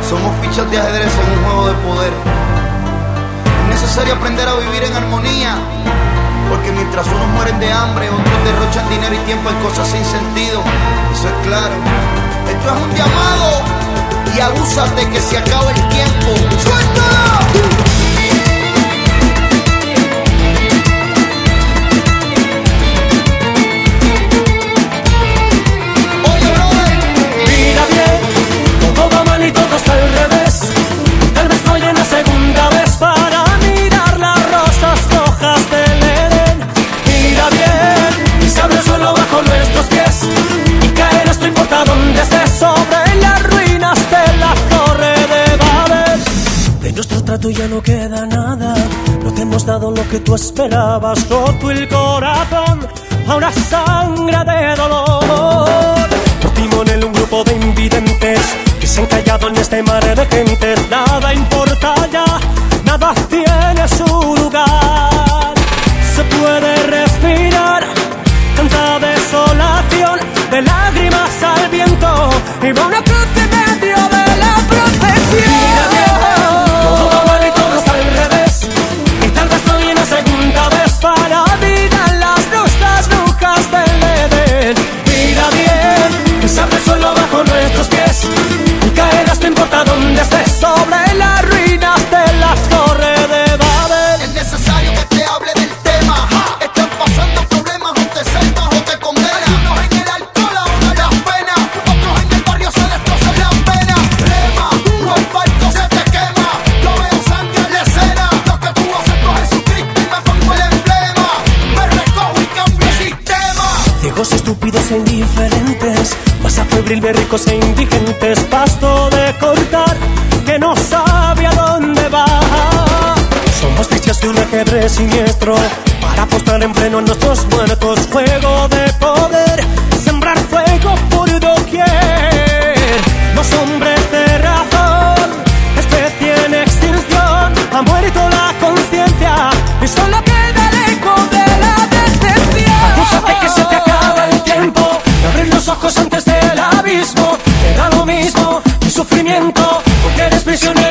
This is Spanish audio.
Somos fichas de ajedrez en un juego de poder. Es necesario aprender a vivir en armonía, porque mientras unos mueren de hambre, otros derrochan dinero y tiempo en cosas sin sentido. Eso es claro. Esto es un llamado y abúsate que se acaba el tiempo. ¡Suéltala! Ya no queda nada, no te hemos dado lo que tú esperabas, roto el corazón, ahora sangra de dolor. Por timón un grupo de invidentes que se han callado en este mar de gentes. Nada importa ya, nada tiene su lugar. Se puede respirar, tanta desolación, de lágrimas al viento y va una cruz en medio de la procesión. Para mirar las rosas brujas del Edén. Mira bien, que se abre el suelo bajo nuestros pies y caerás, no importa dónde estés, sobre las ruinas de la torre de Babel. Es necesario que te hable del tema. Están pasando problemas, o te salvas o te condenas. Unos en el alcohol ahogan las penas, otros en el barrio se destrozan las venas. Rema, tu asfalto se te quema, yo veo sangre en la escena. Lo que tú haces con Jesucristo y me pongo el emblema. Me recojo y cambio el sistema. Ciegos, estúpidos e indiferentes, masa febril de ricos e indigentes, pasto de cortar que no sabe a dónde va. Somos fichas de un ajedrez siniestro para apostar en pleno a nuestros muertos. Juego de poder, sembrar fuego por doquier. Los hombres de razón, especie en extinción, ha muerto la conciencia y solo queda el eco de la decepción. Acúsate que se te acaba el tiempo, de abrir los ojos antes del abismo. Te da lo mismo tu sufrimiento, porque eres prisionero